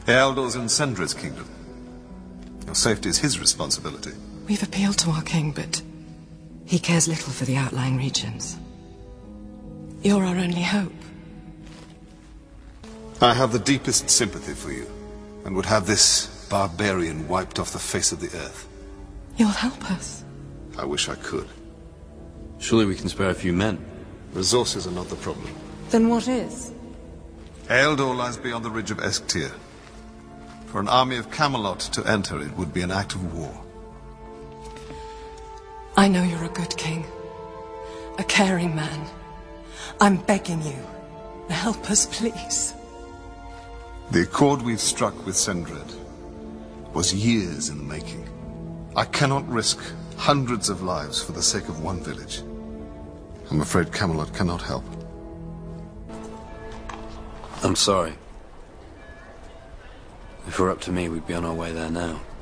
Ealdor's in Sendrid's kingdom. Your safety is his responsibility. We've appealed to our king, but he cares little for the outlying regions. You're our only hope. I have the deepest sympathy for you, and would have this barbarian wiped off the face of the earth. You'll help us. I wish I could. Surely we can spare a few men. Resources are not the problem. Then what is? Ealdor lies beyond the ridge of Esktir. For an army of Camelot to enter it would be an act of war. I know you're a good king. A caring man. I'm begging you. Help us, please. The accord we've struck with Sendred was years in the making. I cannot risk hundreds of lives for the sake of one village. I'm afraid Camelot cannot help. I'm sorry. If it were up to me, we'd be on our way there now.